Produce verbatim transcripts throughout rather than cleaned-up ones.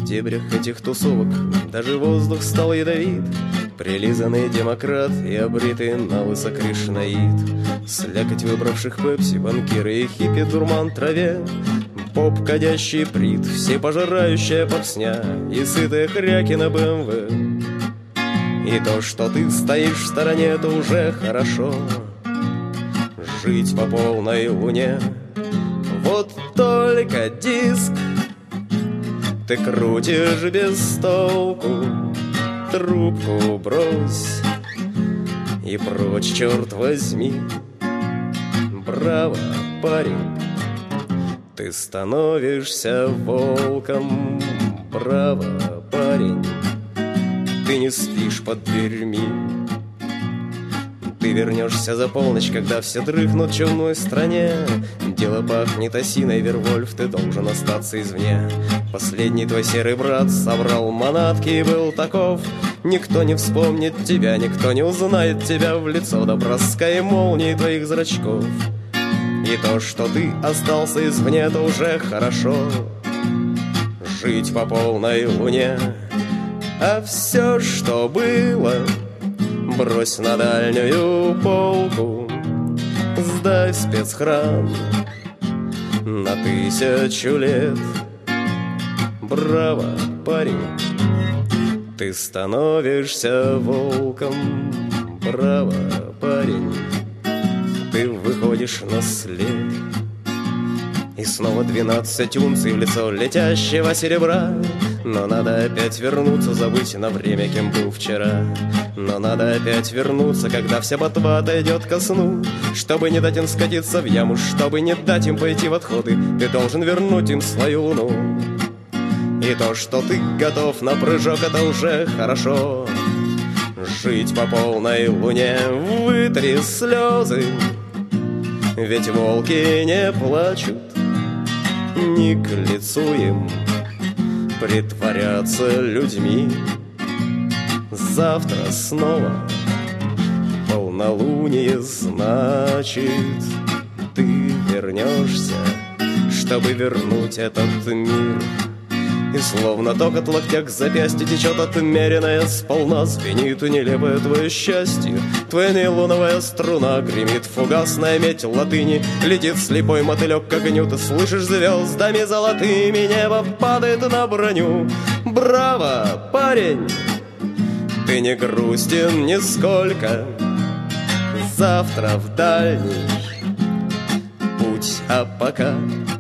дебрях этих тусовок даже воздух стал ядовит. Прилизанный демократ и обритый на лысо кришнаит. Слякоть выбравших пепси, банкиры и хиппи, дурман траве. Поп, кадящий прит, всепожирающая попсня и сытые хряки на БМВ. И то, что ты стоишь в стороне, это уже хорошо. Жить по полной луне. Вот только диск ты крутишь без толку. Трубку брось и прочь, черт возьми. Браво, парень, ты становишься волком. Браво, парень, ты не спишь под дверьми. Ты вернешься за полночь, когда все дрыхнут в чумной стране. Дело пахнет осиной, Вервольф, ты должен остаться извне. Последний твой серый брат собрал манатки и был таков. Никто не вспомнит тебя, никто не узнает тебя в лицо до броска и молнии твоих зрачков. И то, что ты остался извне, это уже хорошо. Жить по полной луне. А все, что было, брось на дальнюю полку. Сдай в спецхран на тысячу лет. Браво, парень, ты становишься волком. Браво, парень, ты выходишь на след. И снова двенадцать унций в лицо летящего серебра. Но надо опять вернуться, забыть на время, кем был вчера. Но надо опять вернуться, когда вся ботва отойдет ко сну. Чтобы не дать им скатиться в яму, чтобы не дать им пойти в отходы, ты должен вернуть им свою луну. И то, что ты готов на прыжок, это уже хорошо. Жить по полной луне, вытри слезы, ведь волки не плачут, не к лицу им притворяться людьми. Завтра снова полнолуние, значит, ты вернешься, чтобы вернуть этот мир. И словно ток от локтя к запястью течет отмеренная сполна. Звенит нелепое твое счастье, твоя нейлоновая струна. Гремит фугасная медь латыни, летит слепой мотылек к огню. Ты слышишь звездами золотыми, небо падает на броню. Браво, парень, ты не грустен нисколько. Завтра в дальний путь, а пока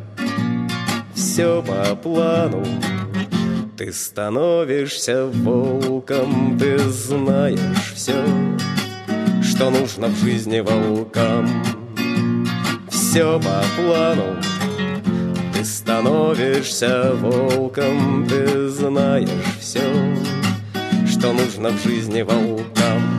все по плану. Ты становишься волком, ты знаешь все, что нужно в жизни волкам. Все по плану. Ты становишься волком, ты знаешь все, что нужно в жизни волкам.